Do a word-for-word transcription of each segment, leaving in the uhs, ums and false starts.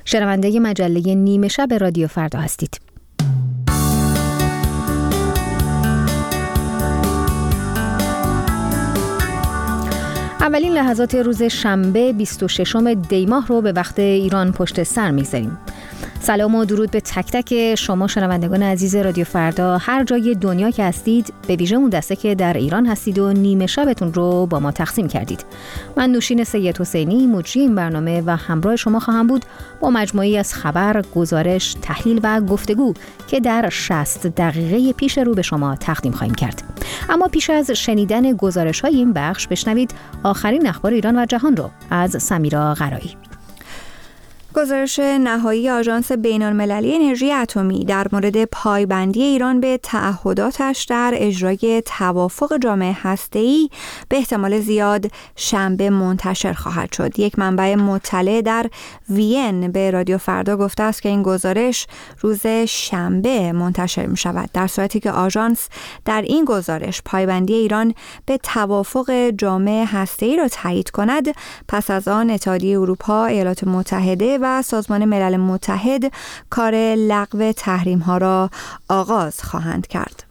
شنونده مجله نیمه شب رادیو فردا هستید. اولین لحظات روز شنبه بیست و ششم دی ماه رو به وقت ایران پشت سر می‌گذاریم. سلام و درود به تک تک شما شنوندگان عزیز رادیو فردا هر جای دنیا که هستید، به ویژه اون دسته که در ایران هستید و نیمه شبتون رو با ما تقسیم کردید. من نوشین سید حسینی مجری این برنامه و همراه شما خواهم بود با مجموعی از خبر، گزارش، تحلیل و گفتگو که در شصت دقیقه پیش رو به شما تقدیم خواهیم کرد. اما پیش از شنیدن گزارش‌های این بخش بشنوید آخرین اخبار ایران و جهان رو از سمیرا قرایی. گزارش نهایی آژانس بین‌المللی انرژی اتمی در مورد پایبندی ایران به تعهداتش در اجرای توافق جامع هسته‌ای به احتمال زیاد شنبه منتشر خواهد شد. یک منبع مطلع در وین به رادیو فردا گفته است که این گزارش روز شنبه منتشر می شود، در صورتی که آژانس در این گزارش پایبندی ایران به توافق جامع هسته‌ای را تایید کند. پس از آن اتحادیه اروپا، ایالات متحده و سازمان ملل متحد کار لغو تحریم‌ها را آغاز خواهند کرد.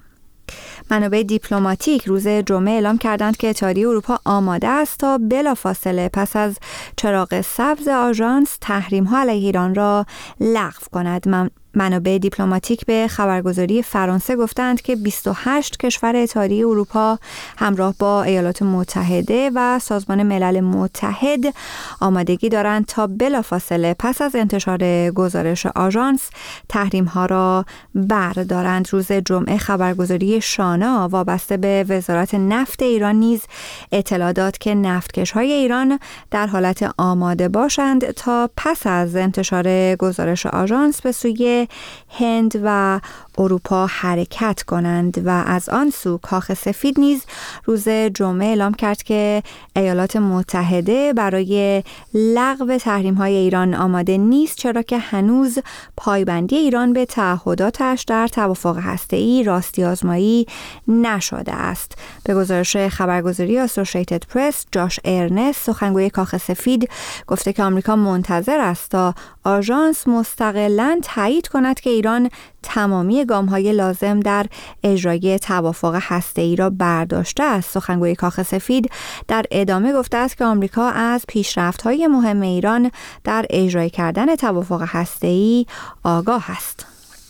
منابع دیپلماتیک روز جمعه اعلام کردند که اتحادیه اروپا آماده است تا بلافاصله پس از چراغ سبز آژانس تحریم‌ها علیه ایران را لغو کند. من منابع دیپلماتیک به خبرگزاری فرانسه گفتند که بیست و هشت کشور اتحادیه اروپا همراه با ایالات متحده و سازمان ملل متحد آمادگی دارند تا بلافاصله پس از انتشار گزارش آژانس تحریم‌ها را بردارند. روز جمعه خبرگزاری شانا وابسته به وزارت نفت ایران نیز اطلاع داد که نفتکش‌های ایران در حالت آماده باشند تا پس از انتشار گزارش آژانس به سوی هند و اروپا حرکت کنند. و از آن سو کاخ سفید نیز روز جمعه اعلام کرد که ایالات متحده برای لغو تحریم‌های ایران آماده نیست، چرا که هنوز پایبندی ایران به تعهداتش در توافق هسته‌ای راستی آزمایی نشده است. به گزارش خبرگزاری اسوسییتد پرس، جاش ارنست سخنگوی کاخ سفید گفته که آمریکا منتظر است تا آژانس مستقلاً تایید کند که ایران تمامی گام‌های لازم در اجرای توافق هسته‌ای را برداشته است. سخنگوی کاخ سفید در ادامه گفته است که آمریکا از پیشرفت‌های مهم ایران در اجرای کردن توافق هسته‌ای آگاه است.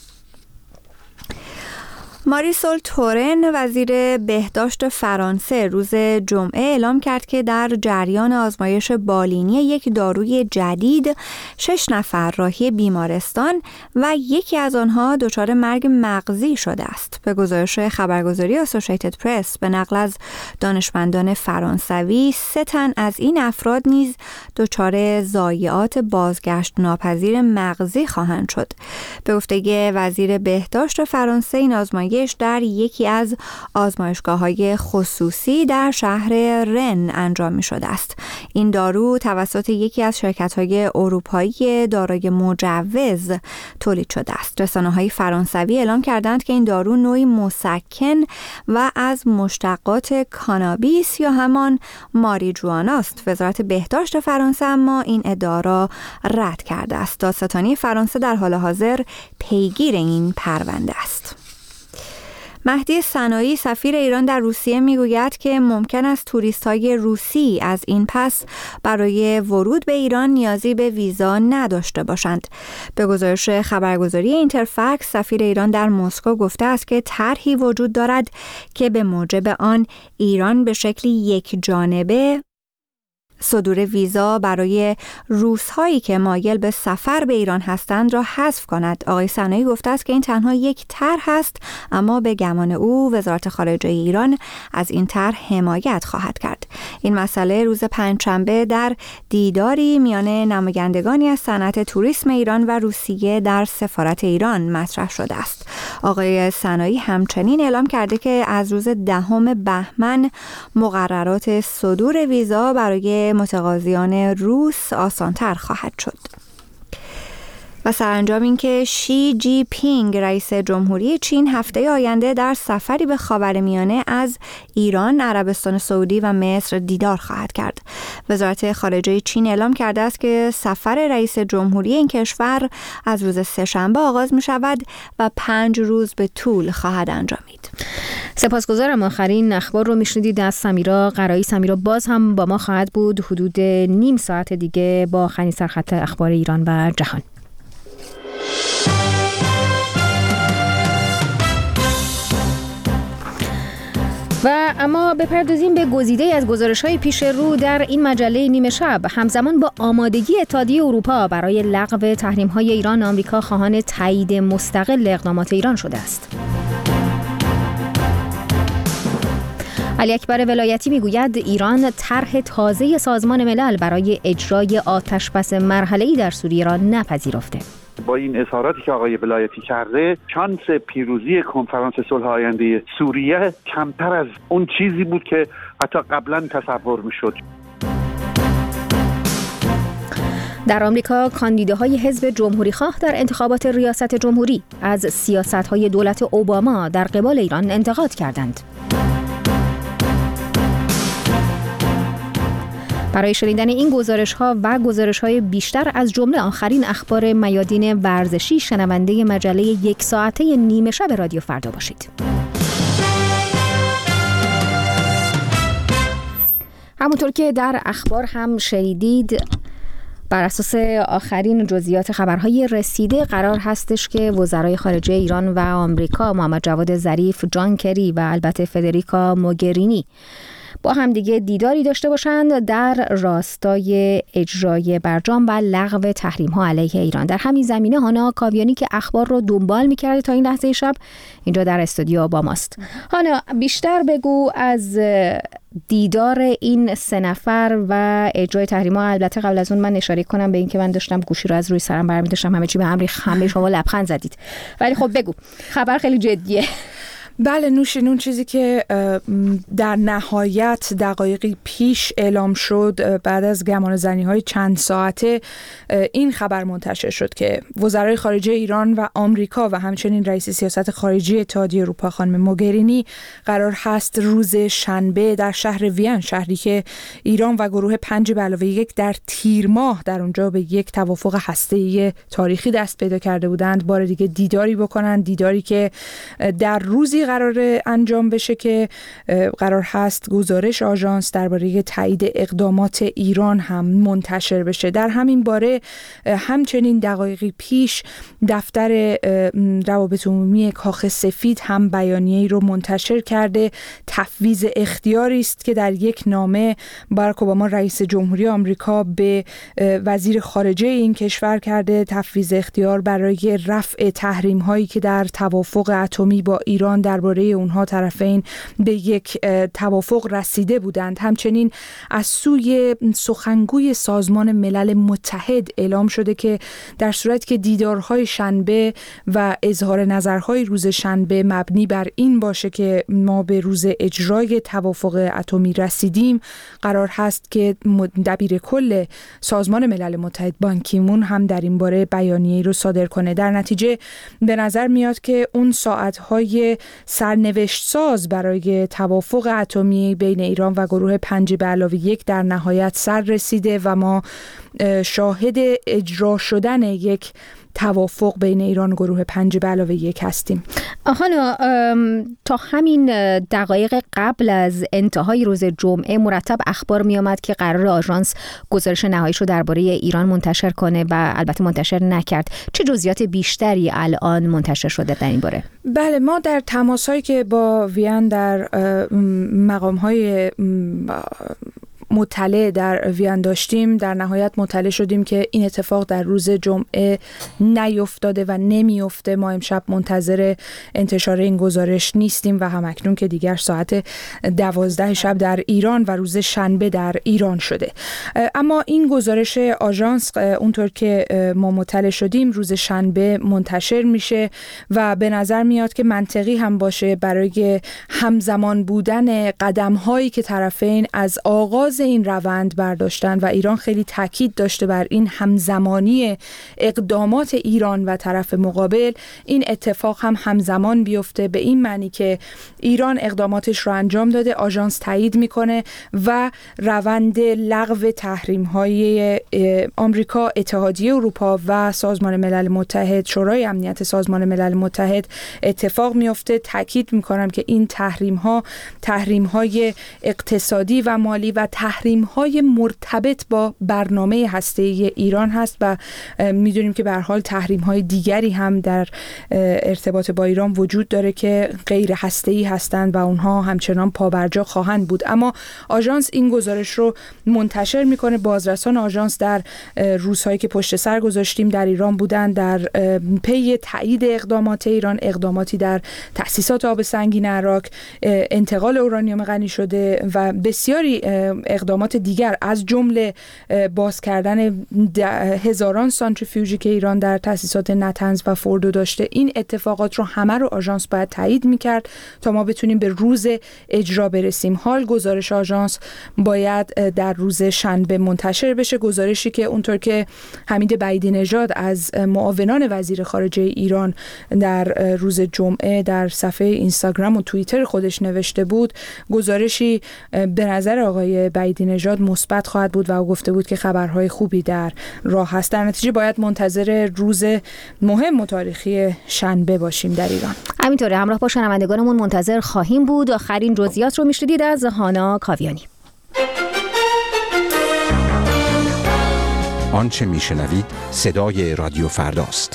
ماریسول تورن وزیر بهداشت فرانسه روز جمعه اعلام کرد که در جریان آزمایش بالینی یک داروی جدید شش نفر راهی بیمارستان و یکی از آنها دچار مرگ مغزی شده است. به گزارش خبرگزاری اسوسییتد پرس به نقل از دانشمندان فرانسوی، سه تن از این افراد نیز دچار ضایعات بازگشت ناپذیر مغزی خواهند شد. به گفته وزیر بهداشت فرانسه این آزمایش در یکی از آزمایشگاه‌های خصوصی در شهر رن انجام می شده است. این دارو توسط یکی از شرکت‌های اروپایی دارای مجوز تولید شده است. رسانه‌های فرانسوی اعلام کردند که این دارو نوعی مسکن و از مشتقات کانابیس یا همان ماریجوانا است. وزارت بهداشت فرانسه اما این ادعا را رد کرده است. دادستانی فرانسه در حال حاضر پیگیر این پرونده است. مهدی سنایی سفیر ایران در روسیه میگوید که ممکن است توریست‌های روسی از این پس برای ورود به ایران نیازی به ویزا نداشته باشند. به گزارش خبرگزاری اینترفکس، سفیر ایران در مسکو گفته است که طرحی وجود دارد که به موجب آن ایران به شکلی یک جانبه صدور ویزا برای روس‌هایی که مایل به سفر به ایران هستند را حذف کند. آقای سنایی گفته است که این تنها یک طرح است، اما به گمان او وزارت خارجه ایران از این طرح حمایت خواهد کرد. این مسئله روز پنجشنبه در دیداری میان نمایندگانی از صنعت توریسم ایران و روسیه در سفارت ایران مطرح شده است. آقای سنایی همچنین اعلام کرده که از روز دهم بهمن مقررات صدور ویزا برای متقاضیان روس آسان‌تر خواهد شد. و سرانجام اینکه شی جی پینگ رئیس جمهوری چین هفته آینده در سفری به خاورمیانه از ایران، عربستان سعودی و مصر دیدار خواهد کرد. وزارت خارجه چین اعلام کرده است که سفر رئیس جمهوری این کشور از روز سه‌شنبه آغاز می شود و پنج روز به طول خواهد انجامید. سپاسگزارم. آخرین اخبار رو میشنیدید از سمیرا قرایی. سمیرا باز هم با ما خواهد بود حدود نیم ساعت دیگه با آخرین سرخط اخبار ایران و جهان. و اما بپردازیم به گزیده از گزارش‌های پیش رو در این مجله نیمه شب. همزمان با آمادگی اتحادیه اروپا برای لغو تحریم‌های ایران، آمریکا خواهان تایید مستقل اقدامات ایران شده است. علی اکبر ولایتی میگوید ایران طرح تازه سازمان ملل برای اجرای آتشبس مرحله‌ای در سوریه را نپذیرفته. با این اظهاراتی که آقای ولایتی کرده، شانس پیروزی کنفرانس صلح آینده سوریه کمتر از اون چیزی بود که حتی قبلا تصور میشد. در آمریکا کاندیداهای حزب جمهوری خواه در انتخابات ریاست جمهوری از سیاست‌های دولت اوباما در قبال ایران انتقاد کردند. برای شنیدن این گزارش‌ها و گزارش‌های بیشتر از جمله آخرین اخبار میادین ورزشی، شنونده مجله یک ساعته نیمه شب رادیو فردا باشید. همونطور که در اخبار هم شنیدید، بر اساس آخرین جزئیات خبرهای رسیده قرار هستش که وزرای خارجه ایران و آمریکا، محمد جواد ظریف، جان کری و البته فدریکا موگرینی با هم دیگه دیداری داشته باشند در راستای اجرای برجام و لغو تحریم‌ها علیه ایران. در همین زمینه هانا کاویانی که اخبار رو دنبال می‌کرده تا این لحظه شب اینجا در استودیو با ماست. هانا، بیشتر بگو از دیدار این سه نفر و اجرای تحریم‌ها. البته قبل از اون من اشاره کنم به این که من داشتم گوشی رو از روی سرم برمی داشتم، همه چی به هم ریخت، همه شما لبخند زدید، ولی خب بگو، خبر خیلی جدیه. بله نوشین، اون چیزی که در نهایت دقایقی پیش اعلام شد بعد از گمانه‌زنی‌های چند ساعته، این خبر منتشر شد که وزرای خارجه ایران و آمریکا و همچنین رئیس سیاست خارجی اتحادیه اروپا خانم موگرینی قرار هست روز شنبه در شهر وین، شهری که ایران و گروه پنج به علاوه یک در تیر ماه در اونجا به یک توافق هسته‌ای تاریخی دست پیدا کرده بودند، بار دیگه دیداری بکنند، دیداری که در روزی قرار انجام بشه که قرار هست گزارش آژانس درباره تایید اقدامات ایران هم منتشر بشه. در همین باره همچنین دقایقی پیش دفتر روابط عمومی کاخ سفید هم بیانیه‌ای رو منتشر کرده. تفویض اختیاری است که در یک نامه باراک اوباما رئیس جمهوری آمریکا به وزیر خارجه این کشور کرده. تفویض اختیار برای رفع تحریم هایی که در توافق اتمی با ایران درباره اونها طرفین به یک توافق رسیده بودند. همچنین از سوی سخنگوی سازمان ملل متحد اعلام شده که در صورتی که دیدارهای شنبه و اظهار نظرهای روز شنبه مبنی بر این باشه که ما به روز اجرای توافق اتمی رسیدیم، قرار هست که دبیر کل سازمان ملل متحد بان کی مون هم در این باره بیانیه‌ای رو صادر کنه. در نتیجه به نظر میاد که اون ساعت‌های سرنوشت ساز برای توافق اتمی بین ایران و گروه پنج به علاوه یک در نهایت سر رسیده و ما شاهد اجرا شدن یک توافق بین ایران و گروه پنج به علاوه یک هستیم. آهانا، تا همین دقایق قبل از انتهای روز جمعه مرتب اخبار می آمد که قرار آژانس گزارش نهاییش رو درباره ایران منتشر کنه و البته منتشر نکرد. چه جزئیات بیشتری الان منتشر شده در این باره؟ بله، ما در تماس‌هایی که با وین در مقام‌های مطلع در وین داشتیم، در نهایت مطلع شدیم که این اتفاق در روز جمعه نیفتاده و نمیفته. ما امشب منتظر انتشار این گزارش نیستیم و همکنون که دیگر ساعت دوازده شب در ایران و روز شنبه در ایران شده. اما این گزارش آژانس اونطور که ما مطلع شدیم روز شنبه منتشر میشه و به نظر میاد که منطقی هم باشه برای همزمان بودن قدم‌هایی که طرفین از آغاز این روند برداشتن و ایران خیلی تاکید داشته بر این همزمانی اقدامات ایران و طرف مقابل، این اتفاق هم همزمان بیفته، به این معنی که ایران اقداماتش رو انجام داده، آژانس تایید میکنه و روند لغو تحریم‌های آمریکا، اتحادیه اروپا و سازمان ملل متحد، شورای امنیت سازمان ملل متحد اتفاق میفته. تاکید میکنم که این تحریم‌ها تحریم‌های اقتصادی و مالی و تحریم‌های مرتبط با برنامه هسته‌ای ایران هست و میدونیم که به هر حال تحریم‌های دیگری هم در ارتباط با ایران وجود داره که غیر هسته‌ای هستند و اونها همچنان پابرجا خواهند بود. اما آژانس این گزارش رو منتشر میکنه. بازرسان آژانس در روزهایی که پشت سر گذاشتیم در ایران بودن، در پی تایید اقدامات ایران، اقداماتی در تأسیسات آب سنگین عراق، انتقال اورانیوم غنی شده و بسیاری اقدامات دیگر، از جمله باز کردن هزاران سانتریفیوژی که ایران در تأسیسات نتنز و فوردو داشته. این اتفاقات رو همه رو آژانس باید تایید میکرد تا ما بتونیم به روز اجرا برسیم. حال گزارش آژانس باید در روز شنبه منتشر بشه، گزارشی که اونطور که حمید بعیدی نژاد از معاونان وزیر خارجه ایران در روز جمعه در صفحه اینستاگرام و توییتر خودش نوشته بود، گزارشی به نظر آقای بعیدی نژاد مثبت خواهد بود و گفته بود که خبرهای خوبی در راه هست. در نتیجه باید منتظر روز مهم و تاریخی شنبه باشیم در ایران. همینطوره، همراه با شنوندگانمون منتظر خواهیم بود. آخرین جزئیات رو میشنیدید از هانا کاویانی. آنچه میشنوید صدای رادیو فرداست.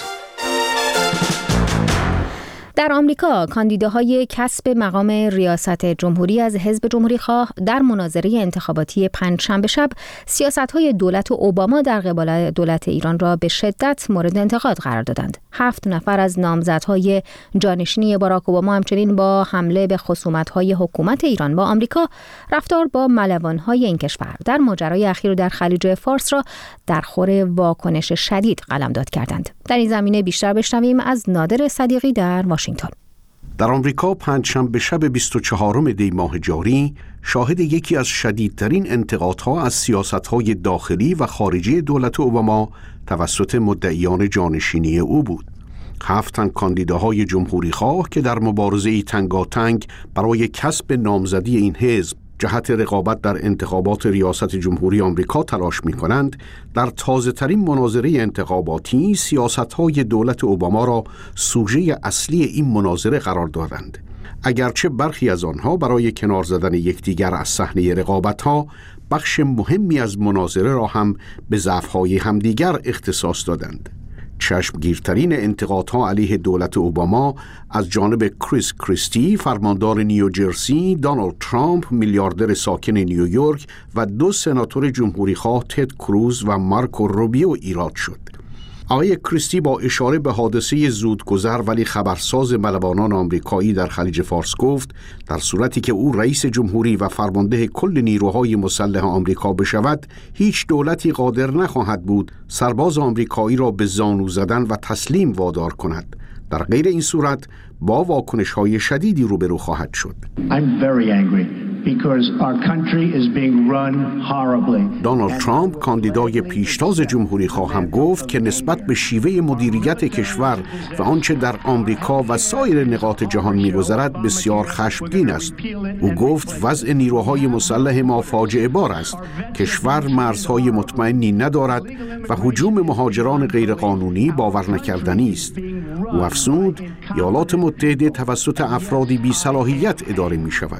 در آمریکا کاندیداهای کسب مقام ریاست جمهوری از حزب جمهوری‌خواه در مناظره انتخاباتی پنجشنبه شب سیاست‌های دولت اوباما در قبال دولت ایران را به شدت مورد انتقاد قرار دادند. هفت نفر از نامزدهای جانشینی باراک اوباما همچنین با حمله به خصومت‌های حکومت ایران با آمریکا، رفتار با ملوان‌های این کشور در ماجرای اخیر در خلیج فارس را در خور واکنش شدید قلمداد کردند. در این زمینه بیشتر بشنویم از نادر صدیقی در واشنگتن. در آمریکا پنجشنبه شب بیست و چهارم دی ماه جاری شاهد یکی از شدیدترین انتقادها از سیاست‌های داخلی و خارجی دولت اوباما توسط مدعیان جانشینی او بود. هفت تن کاندیداهای جمهوری‌خواه که در مبارزه‌ای تنگاتنگ برای کسب نامزدی این حزب جهت رقابت در انتخابات ریاست جمهوری آمریکا تلاش می‌کنند، در تازه‌ترین مناظره انتخاباتی سیاست‌های دولت اوباما را سوژه اصلی این مناظره قرار دادند. اگرچه برخی از آنها برای کنار زدن یکدیگر از صحنه رقابت‌ها بخش مهمی از مناظره را هم به ضعف‌های همدیگر اختصاص دادند. چشمگیرترین انتقادها علیه دولت اوباما از جانب کریس کریستی، فرماندار نیوجرسی، دونالد ترامپ، میلیاردر ساکن نیویورک و دو سناتور جمهوری‌خواه تد کروز و مارکو روبیو ایراد شد. آقای کریستی با اشاره به حادثه زودگذر ولی خبرساز ملوانان آمریکایی در خلیج فارس گفت در صورتی که او رئیس جمهوری و فرمانده کل نیروهای مسلح آمریکا بشود، هیچ دولتی قادر نخواهد بود سرباز آمریکایی را به زانو زدن و تسلیم وادار کند. در غیر این صورت با واکنش‌های شدیدی روبرو خواهد شد. I'm very angry. because our country is being run horribly. دونالد ترامپ کاندیدای پیشتاز جمهوری‌خواه هم گفت که نسبت به شیوه مدیریت کشور و آنچه در آمریکا و سایر نقاط جهان می‌گذرد بسیار خشمگین است. او گفت وضع نیروهای مسلح ما فاجعه بار است. کشور مرزهای مطمئنی ندارد و هجوم مهاجران غیرقانونی باور نکردنی است. او افزود ایالات متحده توسط افرادی بی صلاحیت اداره می شود.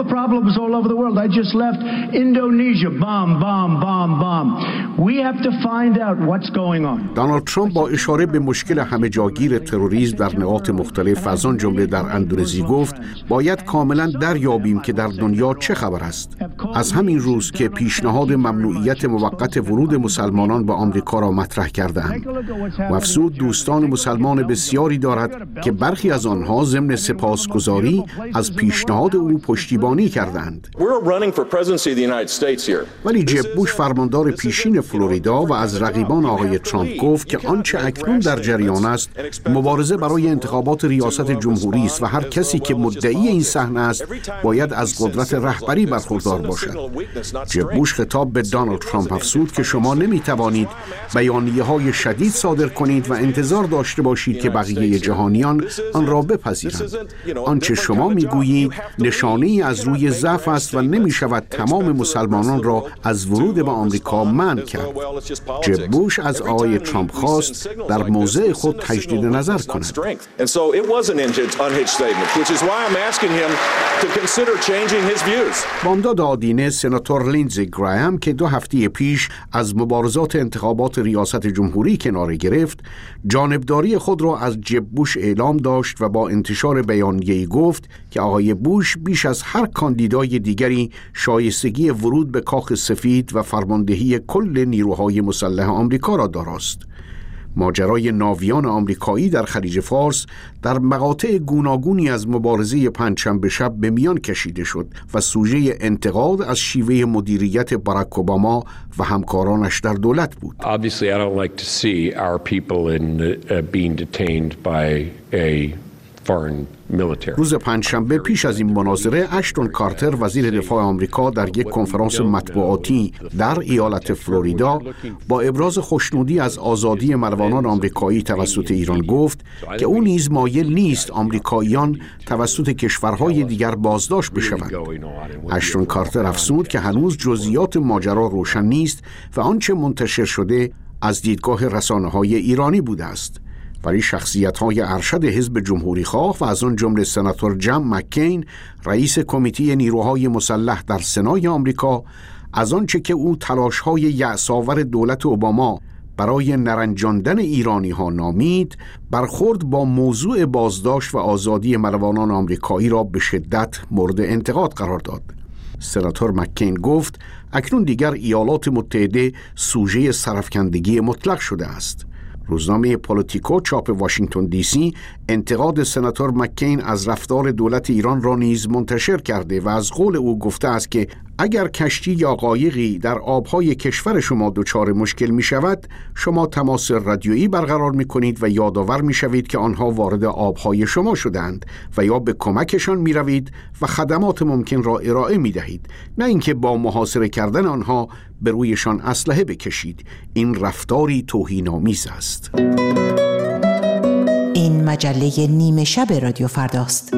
all over the world. I just left Indonesia. Bomb, bomb, bomb, bomb. We have to find out what's going on. دونالد ترامپ با اشاره به مشکل همه جاگیر تروریسم در نقاط مختلف از آن جمله در اندونزی گفت باید کاملا دریابیم که در دنیا چه خبر است. از همین روز که پیشنهاد ممنوعیت موقت ورود مسلمانان به آمریکا را مطرح کردند و افزود دوستان مسلمان بسیار بسیاری دارد که برخی از آنها ضمن سپاسگزاری از پیشنهاد او پشتیبانی کردند. ولی جب بوش فرماندار پیشین فلوریدا و از رقیبان آقای ترامپ گفت که آنچه اکنون در جریان است مبارزه برای انتخابات ریاست جمهوری است و هر کسی که مدعی این صحنه است باید از قدرت رهبری برخوردار باشد. جب بوش خطاب به دونالد ترامپ افزود که شما نمیتوانید بیانیه‌های شدید صادر کنید و انتظار داشته باشید که بقیه جهانیان آن را بپذیرند. آنچه شما میگویید نشانه‌ای از روی ضعف است و نمیشود تمام مسلمانان را از ورود به آمریکا منع کرد. جب بوش از آقای ترامپ خواست در موضع خود تجدید نظر کند. بامداد آدینه سناتور لیندزی گراهام که دو هفته پیش از مبارزات انتخابات ریاست جمهوری کناره گرفت، جانبداری خود را از جب بوش اعلام داشت و با انتشار بیانیه‌ای گفت که آقای بوش بیش از هر کاندیدای دیگری شایستگی ورود به کاخ سفید و فرماندهی کل نیروهای مسلح آمریکا را داراست. ماجرای ناویان آمریکایی در خلیج فارس در مقاطع گوناگونی از مبارزه پنجشنبه شب به میان کشیده شد و سوژه انتقاد از شیوه مدیریت باراک اوباما و همکارانش در دولت بود. Obviously, I don't like to see our people in uh, being detained by a foreign military. روز پنجشنبه پیش از این مناظره اشتون کارتر وزیر دفاع آمریکا در یک کنفرانس مطبوعاتی در ایالت فلوریدا با ابراز خوشنودی از آزادی ملوانان آمریکایی توسط ایران گفت که او نیز مایل نیست آمریکاییان توسط کشورهای دیگر بازداشت بشوند. اشتون کارتر افزود که هنوز جزئیات ماجرا روشن نیست و آنچه منتشر شده از دیدگاه رسانه‌های ایرانی بوده است. ولی شخصیت‌های ارشد حزب جمهوری‌خواه و از آن جمله سناتور جان مکین رئیس کمیته نیروهای مسلح در سنای آمریکا از آنچه که او تلاش‌های یأس‌آور دولت اوباما برای نرنجاندن ایرانی‌ها نامید، برخورد با موضوع بازداشت و آزادی ملوانان آمریکایی را به شدت مورد انتقاد قرار داد. سناتور مکین گفت اکنون دیگر ایالات متحده سوژه سرافکندگی مطلق شده است. روزنامه پولیتیکو چاپ واشنگتن دی سی انتقاد سناتور مکین از رفتار دولت ایران را نیز منتشر کرده و از قول او گفته است که اگر کشتی یا قایقی در آبهای کشور شما دچار مشکل می شود، شما تماس رادیویی برقرار می کنید و یادآور می شوید که آنها وارد آبهای شما شدند و یا به کمکشان می روید و خدمات ممکن را ارائه می دهید، نه اینکه با محاصره کردن آنها به رویشان اسلحه بکشید. این رفتاری توهین‌آمیز است. این مجله نیمه شب رادیو فرداست.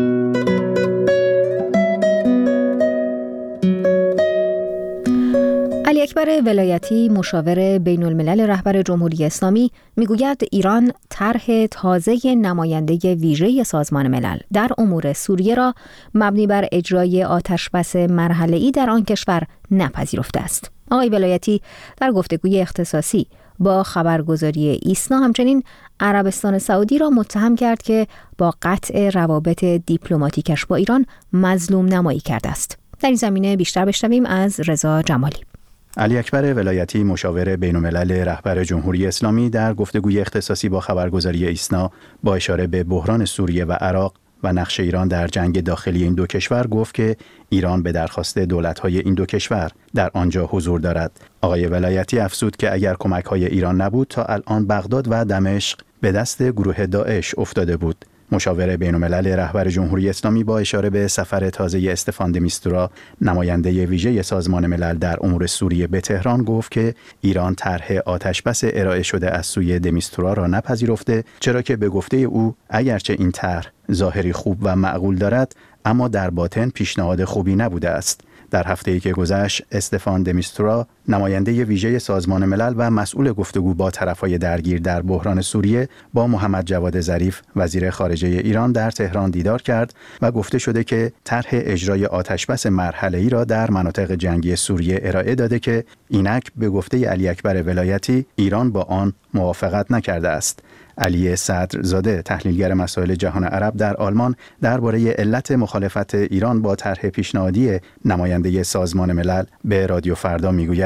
علی اکبر ولایتی مشاور بین الملل رهبر جمهوری اسلامی میگوید ایران طرح تازه نماینده ویژه سازمان ملل در امور سوریه را مبنی بر اجرای آتشبس مرحله‌ای در آن کشور نپذیرفته است. آقای ولایتی در گفتگوی اختصاصی با خبرگزاری ایسنا همچنین عربستان سعودی را متهم کرد که با قطع روابط دیپلماتیکش با ایران مظلوم نمایی کرده است. در این زمینه بیشتر بشنویم از رضا جمالی. علی اکبر ولایتی مشاور بین الملل رهبر جمهوری اسلامی در گفتگوی اختصاصی با خبرگزاری ایسنا با اشاره به بحران سوریه و عراق و نقش ایران در جنگ داخلی این دو کشور گفت که ایران به درخواست دولت‌های این دو کشور در آنجا حضور دارد. آقای ولایتی افزود که اگر کمک‌های ایران نبود تا الان بغداد و دمشق به دست گروه داعش افتاده بود. مشاور بین‌الملل رهبر جمهوری اسلامی با اشاره به سفر تازه استفان د میستورا نماینده ویژه سازمان ملل در امور سوریه به تهران گفت که ایران طرح آتشبس ارائه شده از سوی د میستورا را نپذیرفته، چرا که به گفته او اگرچه این طرح ظاهری خوب و معقول دارد اما در باطن پیشنهاد خوبی نبوده است. در هفته‌ای که گذشت استفان د میستورا نماینده ویژه سازمان ملل و مسئول گفتگو با طرف‌های درگیر در بحران سوریه با محمد جواد ظریف وزیر خارجه ایران در تهران دیدار کرد و گفته شده که طرح اجرای آتشبس مرحله‌ای را در مناطق جنگی سوریه ارائه داده که اینک به گفته علی اکبر ولایتی ایران با آن موافقت نکرده است. علی صدرزاده تحلیلگر مسائل جهان عرب در آلمان درباره علت مخالفت ایران با طرح پیشنهادی نماینده سازمان ملل به رادیو فردا میگوید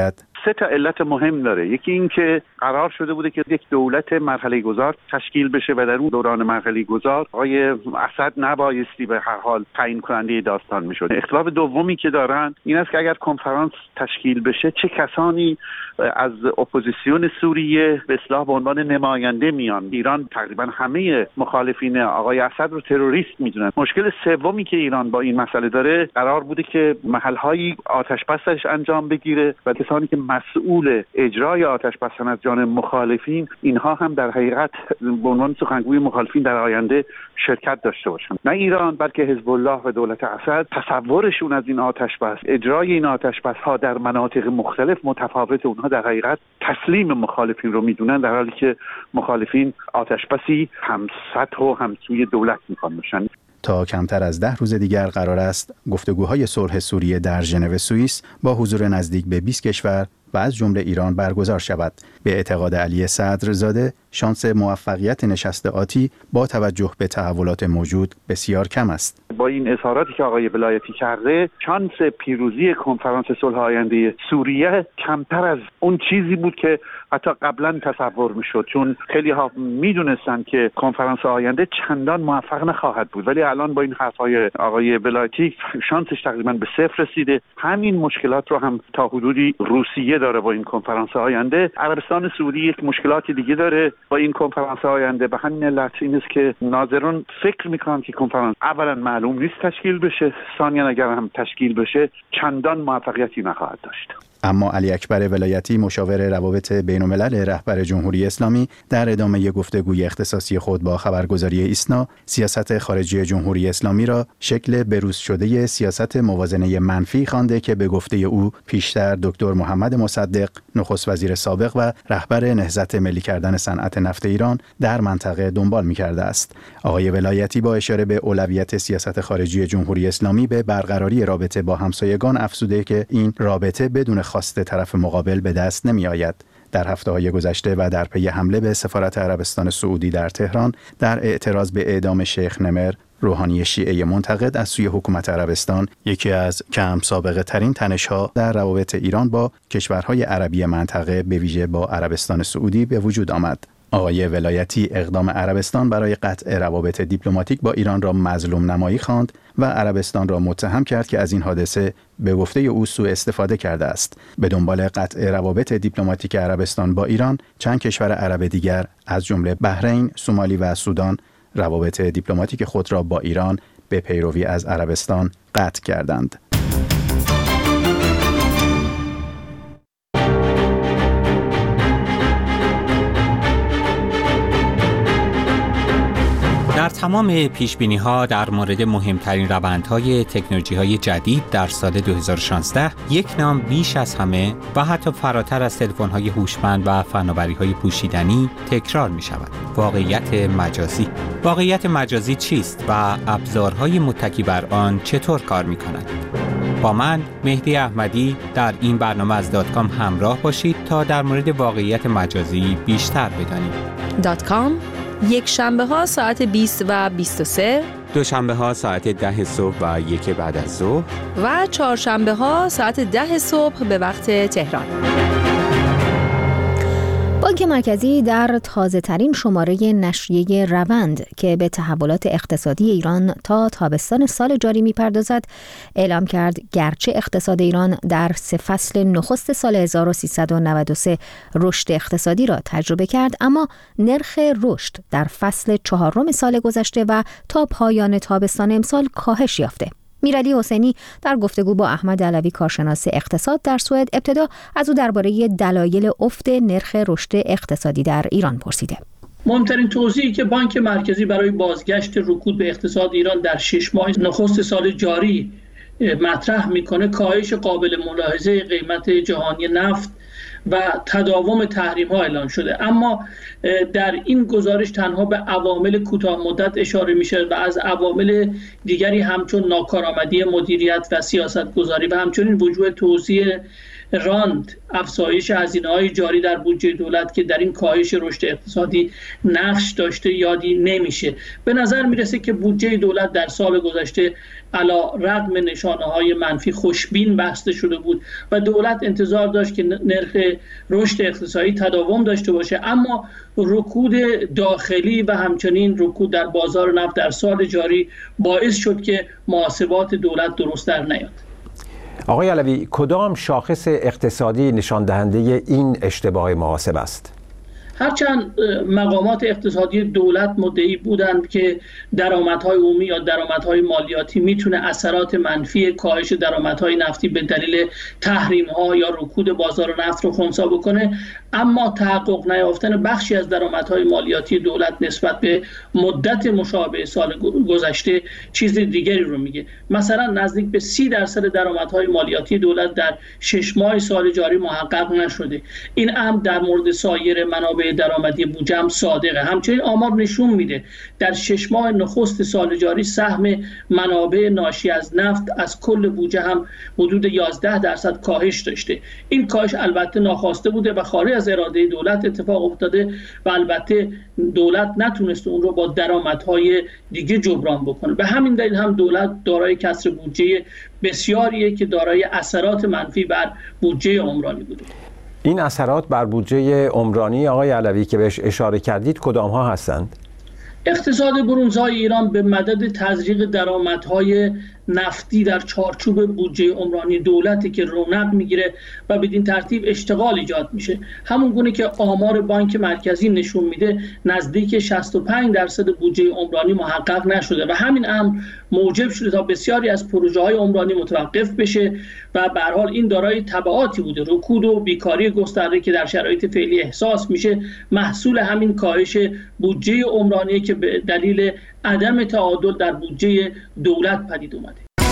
سه تا علت مهم داره. یکی این که قرار شده بوده که یک دولت مرحله گذار تشکیل بشه و در اون دوران مرحله گذار آقای اسد نبایستی به هر حال تعیین کننده داستان میشد. اختلاف دومی که دارن این است که اگر کنفرانس تشکیل بشه چه کسانی از اپوزیسیون سوریه به اصطلاح به عنوان نماینده میان. ایران تقریبا همه مخالفین آقای اسد رو تروریست میدونن. مشکل سومی که ایران با این مسئله داره قرار بوده که محل‌های آتش‌بسش انجام بگیره و کسانی که مسئول اجرای آتش‌بسان از جانب مخالفین اینها هم در حقیقت به عنوان سخنگوی مخالفین در آینده شرکت داشته باشن. نه ایران بلکه حزب الله و دولت اسد تصورشون از این آتش‌بس، اجرای این آتش‌بس‌ها در مناطق مختلف متفاوت. اونها در حقیقت تسلیم مخالفین رو میدونن در حالی که مخالفین آتش‌بسی همسطح و همسوی دولت میخوان باشن. تا کمتر از ده روز دیگر قرار است گفتگوهای صلح سوریه در ژنو سوئیس با حضور نزدیک به بیست کشور و از جمله ایران برگزار شود. به اعتقاد علی صدرزاده شانس موفقیت نشست آتی با توجه به تحولات موجود بسیار کم است. با این اظهاراتی که آقای ولایتی کرده شانس پیروزی کنفرانس صلح آینده سوریه کمتر از اون چیزی بود که حتی قبلا تصور میشد، چون خیلی ها میدونستن که کنفرانس آینده چندان موفق نخواهد بود، ولی الان با این حرفای آقای ولایتی شانسش تقریبا به صفر رسیده. همین مشکلات رو هم تا حدودی روسیه داره با این کنفرانس آینده. عربستان سعودی یک مشکلاتی دیگه داره با این کنفرانس آینده. به همین علت این است که ناظران فکر میکنن که کنفرانس اولا معلوم نیست تشکیل بشه، ثانیا اگر هم تشکیل بشه چندان موفقیتی نخواهد داشت. اما علی اکبر ولایتی مشاور روابط بین‌الملل رهبر جمهوری اسلامی در ادامه گفتگوی اختصاصی خود با خبرگزاری ایسنا سیاست خارجی جمهوری اسلامی را شکل بروز شده سیاست موازنه منفی خوانده که به گفته او پیشتر دکتر محمد مصدق نخست وزیر سابق و رهبر نهضت ملی کردن صنعت نفت ایران در منطقه دنبال می‌کرده است. آقای ولایتی با اشاره به اولویت سیاست خارجی جمهوری اسلامی به برقراری رابطه با همسایگان افزوده که این رابطه بدون خواست طرف مقابل به دست نمی آید. در هفته‌های گذشته و در پی حمله به سفارت عربستان سعودی در تهران در اعتراض به اعدام شیخ نمر، روحانی شیعه منتقد از سوی حکومت عربستان، یکی از کم سابقه ترین تنش‌ها در روابط ایران با کشورهای عربی منطقه به ویژه با عربستان سعودی به وجود آمد. آقای ولایتی اقدام عربستان برای قطع روابط دیپلماتیک با ایران را مظلوم نمایی خواند و عربستان را متهم کرد که از این حادثه به گفته او سوء استفاده کرده است. به دنبال قطع روابط دیپلماتیک عربستان با ایران، چند کشور عرب دیگر از جمله بحرین، سومالی و سودان روابط دیپلماتیک خود را با ایران به پیروی از عربستان قطع کردند. در تمام پیشبینی‌ها در مورد مهمترین روندهای تکنولوژی‌های جدید در سال دو هزار و شانزده یک نام بیش از همه و حتی فراتر از تلفن‌های هوشمند و فناوری‌های پوشیدنی تکرار می‌شود: واقعیت مجازی. واقعیت مجازی چیست و ابزارهای متکی بر آن چطور کار می‌کنند؟ با من مهدی احمدی در این برنامه از دات کام همراه باشید تا در مورد واقعیت مجازی بیشتر بدانید. دات کام یک شنبه ها ساعت بیست و بیست و سه، دوشنبه ها ساعت ده صبح و یک بعد از ظهر و چهارشنبه ها ساعت ده صبح به وقت تهران. بانک مرکزی در تازه‌ترین شماره نشریه روند که به تحولات اقتصادی ایران تا تابستان سال جاری می‌پردازد اعلام کرد گرچه اقتصاد ایران در سه فصل نخست سال هزار و سیصد و نود و سه رشد اقتصادی را تجربه کرد، اما نرخ رشد در فصل چهارم سال گذشته و تا پایان تابستان امسال کاهش یافته. میرعلی حسینی در گفتگو با احمد علوی کارشناس اقتصاد در سوئد ابتدا از او درباره دلایل افت نرخ رشد اقتصادی در ایران پرسیده. مهمترین توضیحی که بانک مرکزی برای بازگشت رکود به اقتصاد ایران در شش ماه نخست سال جاری مطرح میکنه کاهش قابل ملاحظه قیمت جهانی نفت و تداوم تحریم ها اعلان شده، اما در این گزارش تنها به عوامل کوتاه مدت اشاره میشه و از عوامل دیگری همچون ناکارآمدی مدیریت و سیاست گذاری و همچنین وجود توزیع راند، افزایش هزینه‌های جاری در بودجه دولت که در این کاهش رشد اقتصادی نقش داشته یادی نمیشه. به نظر میرسه که بودجه دولت در سال گذشته علی رغم نشانه‌های منفی خوشبین بسته شده بود و دولت انتظار داشت که نرخ رشد اقتصادی تداوم داشته باشه، اما رکود داخلی و همچنین رکود در بازار نفت در سال جاری باعث شد که محاسبات دولت درست در نیاد. آقای علوی، کدام شاخص اقتصادی نشان دهنده این اشتباه محاسب است؟ هرچند مقامات اقتصادی دولت مدعی بودند که درآمدهای عمومی یا درآمدهای مالیاتی میتونه اثرات منفی کاهش درآمدهای نفتی به دلیل تحریم‌ها یا رکود بازار نفت رو خنثی بکنه، اما تحقق نیافتن بخشی از درآمدهای مالیاتی دولت نسبت به مدت مشابه سال گذشته چیز دیگری رو میگه. مثلا نزدیک به سی درصد درآمدهای مالیاتی دولت در شش ماه سال جاری محقق نشده. این امر در مورد سایر منابع درآمدی بودجه هم صادقه. همچنین آمار نشون میده در شش ماه نخست سال جاری سهم منابع ناشی از نفت از کل بودجه هم حدود یازده درصد کاهش داشته. این کاهش البته ناخواسته بوده و خارج از اراده دولت اتفاق افتاده و البته دولت نتونسته اون رو با درآمدهای دیگه جبران بکنه. به همین دلیل هم دولت دارای کسر بودجه بسیاریه که دارای اثرات منفی بر بودجه عمرانی بوده. این اثرات بر بودجه عمرانی آقای علوی که بهش اشاره کردید کدام ها هستند؟ اقتصاد برونزهای ایران به مدد تزریق درآمدهای نفتی در چارچوب بودجه عمرانی دولتی که رونق میگیره و بدین ترتیب اشتغال ایجاد میشه. همون گونه که آمار بانک مرکزی نشون میده نزدیک شصت و پنج درصد بودجه عمرانی محقق نشده و همین امر موجب شده تا بسیاری از پروژه های عمرانی متوقف بشه و به هر حال این دارای تبعاتی بوده. رکود و بیکاری گسترده که در شرایط فعلی احساس میشه محصول همین کاهش بودجه عمرانی که به دلیل عدم تعادل در بودجه دولت پدید اومده.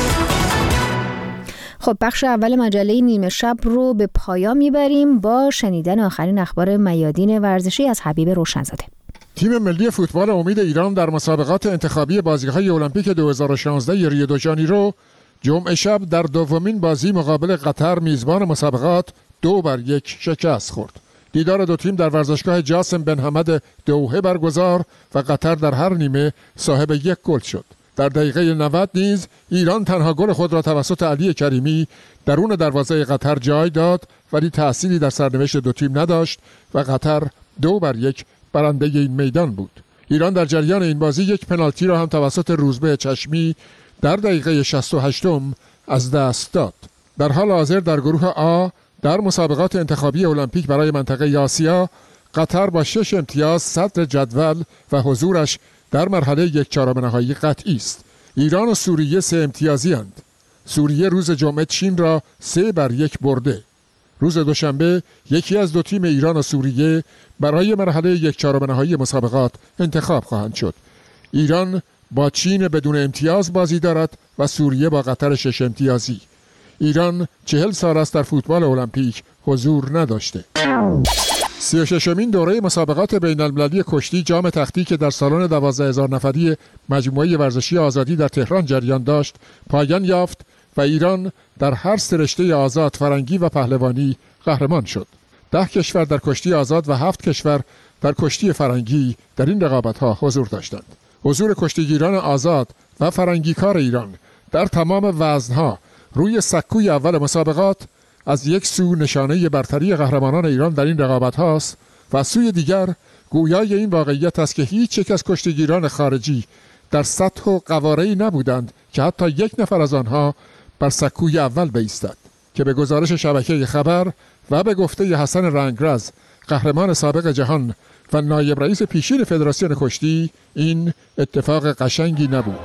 خب بخش اول مجله نیمه شب رو به پایان میبریم با شنیدن آخرین اخبار میادین ورزشی از حبیب روشنزاده. تیم ملی فوتبال امید ایران در مسابقات انتخابی بازی‌های المپیک دو هزار و شانزده ریو دو ژانیرو جمعه شب در دومین بازی مقابل قطر میزبان مسابقات دو بر یک شکست خورد. دیدار دو تیم در ورزشگاه جاسم بن حمد دوحه برگزار و قطر در هر نیمه صاحب یک گل شد. در دقیقه نود نیز ایران تنها گل خود را توسط علی کریمی درون دروازه قطر جای داد ولی تأثیری در سرنوشت دو تیم نداشت و قطر دو بر یک برنده این میدان بود. ایران در جریان این بازی یک پنالتی را هم توسط روزبه چشمی در دقیقه شصت و هشت از دست داد. در حال حاضر در گروه آ در مسابقات انتخابی المپیک برای منطقه آسیا قطر با شش امتیاز صدر جدول و حضورش در مرحله یک چهارم نهایی قطعی است. ایران و سوریه سه امتیازی اند. سوریه روز جمعه چین را سه بر یک برده. روز دوشنبه یکی از دو تیم ایران و سوریه برای مرحله یک چهارم نهایی مسابقات انتخاب خواهند شد. ایران با چین بدون امتیاز بازی دارد و سوریه با قطر شش امتیازی. ایران چهل سال است در فوتبال المپیک حضور نداشته. سی و ششمین دوره مسابقات بین المللی کشتی جام تختی که در سالن دوازده هزار نفری مجموعه ورزشی آزادی در تهران جریان داشت پایان یافت و ایران در هر سه رشته آزاد، فرنگی و پهلوانی قهرمان شد. ده کشور در کشتی آزاد و هفت کشور در کشتی فرنگی در این رقابت‌ها حضور داشتند. حضور کشتیگیران آزاد و فرنگیکار ایران در تمام وزن‌ها روی سکوی اول مسابقات از یک سو نشانه برتری قهرمانان ایران در این رقابت هاست و از سوی دیگر گویای این واقعیت است که هیچ یک از کشتیگیران خارجی در سطح و قواره‌ای نبودند که حتی یک نفر از آنها بر سکوی اول بایستد که به گزارش شبکه خبر و به گفته حسن رنگرز قهرمان سابق جهان و نایب رئیس پیشین فدراسیون کشتی این اتفاق قشنگی نبود.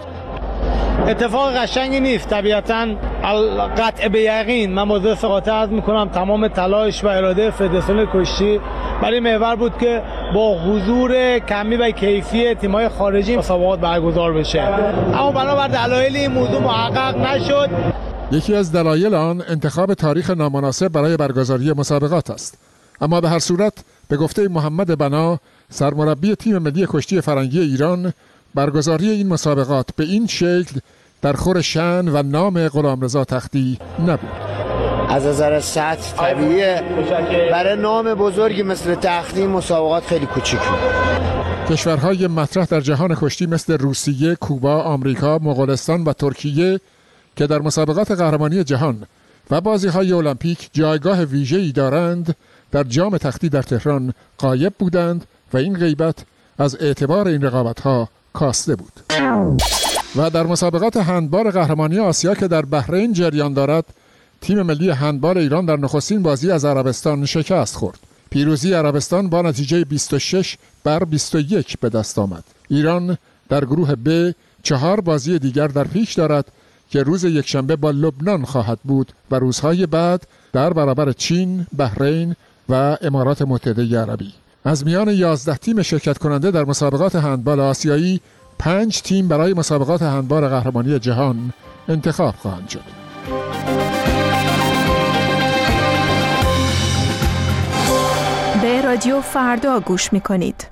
اتفاق قشنگی نیست طبیعتاً، قطع به یقین من موضوع ثقافت عرض میکنم تمام تلاش و اراده فدراسیون کشتی برای محور بود که با حضور کمی و کیفی تیم‌های خارجی مسابقات برگزار بشه، اما بنابر دلایل این موضوع محقق نشد. یکی از دلایل آن انتخاب تاریخ نامناسب برای برگزاری مسابقات است، اما به هر صورت به گفته محمد بنا سرمربی تیم ملی کشتی فرنگی ایران برگزاری این مسابقات به این شکل در خور شأن و نام غلامرضا تختی نبود. از نظر سطح طبیعیه، برای نام بزرگی مثل تختی مسابقات خیلی کوچیک. کشورهای مطرح در جهان کشتی مثل روسیه، کوبا، آمریکا، مغولستان و ترکیه که در مسابقات قهرمانی جهان و بازی‌های المپیک جایگاه ویژه‌ای دارند، در جام تختی در تهران غایب بودند و این غیبت از اعتبار این رقابت‌ها کاسته بود. و در مسابقات هندبال قهرمانی آسیا که در بحرین جریان دارد، تیم ملی هندبال ایران در نخستین بازی از عربستان شکست خورد. پیروزی عربستان با نتیجه بیست و شش بر بیست و یک به دست آمد. ایران در گروه ب چهار بازی دیگر در پیش دارد که روز یکشنبه با لبنان خواهد بود و روزهای بعد در برابر چین، بحرین و امارات متحده عربی. از میان یازده تیم شرکت کننده در مسابقات هندبال آسیایی، پنج تیم برای مسابقات هندبال قهرمانی جهان انتخاب خواهند شد. به رادیو فردا گوش می‌کنید.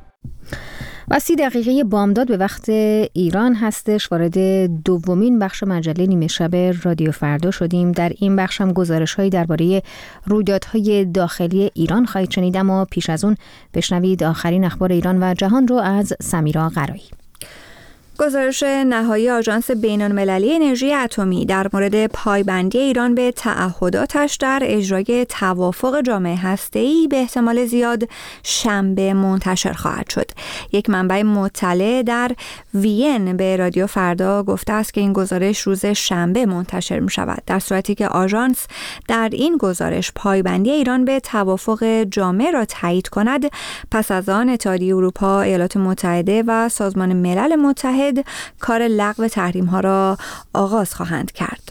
و سی دقیقه بامداد به وقت ایران هستش. وارد دومین بخش مجله نیمه شب رادیو فردا شدیم. در این بخش هم گزارش‌هایی درباره رویدادهای داخلی ایران خواهید شنید، اما پیش از اون بشنوید آخرین اخبار ایران و جهان رو از سمیرا قرایی. گزارش نهایی آژانس بین‌المللی انرژی اتمی در مورد پایبندی ایران به تعهداتش در اجرای توافق جامع هسته‌ای به احتمال زیاد شنبه منتشر خواهد شد. یک منبع مطلع در وین به رادیو فردا گفته است که این گزارش روز شنبه منتشر می شود، در صورتی که آژانس در این گزارش پایبندی ایران به توافق جامع را تایید کند. پس از آن اتحادیه اروپا، ایالات متحده و سازمان ملل متحد کار لغو تحریم ها را آغاز خواهند کرد.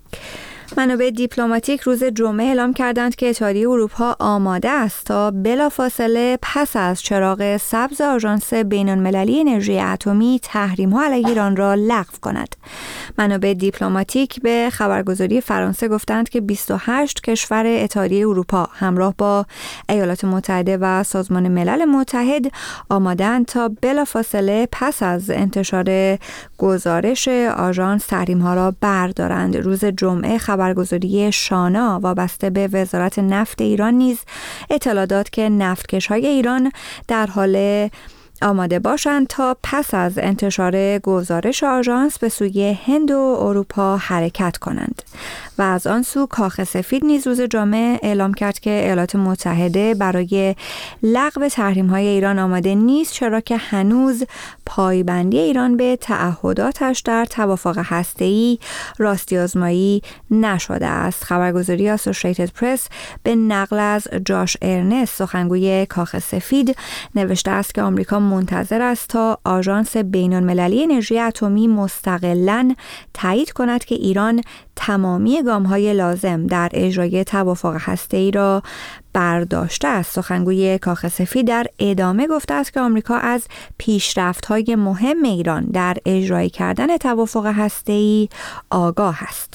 منابع دیپلماتیک روز جمعه اعلام کردند که اتحادیه اروپا آماده است تا بلافاصله پس از چراغ سبز آژانس بین‌المللی انرژی اتمی تحریم‌ها علیه ایران را لغو کند. منابع دیپلماتیک به خبرگزاری فرانسه گفتند که بیست و هشت کشور اتحادیه اروپا همراه با ایالات متحده و سازمان ملل متحد آماده‌اند تا بلافاصله پس از انتشار گزارش آژانس تحریم‌ها را بردارند. روز جمعه خبرگزاری شانا وابسته به وزارت نفت ایران نیز اطلاع داد که نفتکش‌های ایران در حال آماده باشند تا پس از انتشار گزارش آژانس به سوی هند و اروپا حرکت کنند. و از آن سو کاخ سفید نیز روز جمعه اعلام کرد که ایالات متحده برای لغو تحریم‌های ایران آماده نیست، چرا که هنوز پایبندی ایران به تعهداتش در توافق هسته‌ای راستی‌آزمایی نشده است. خبرگزاری اسوسییتد پرس به نقل از جاش ارنست، سخنگوی کاخ سفید، نوشته است که آمریکا منتظر است تا آژانس بین‌المللی انرژی اتمی مستقلاً تایید کند که ایران تمامی گام‌های لازم در اجرای توافق هسته‌ای را برداشته است. سخنگوی کاخ سفید در ادامه گفته است که آمریکا از پیشرفت‌های مهم ایران در اجرای کردن توافق هسته‌ای آگاه است.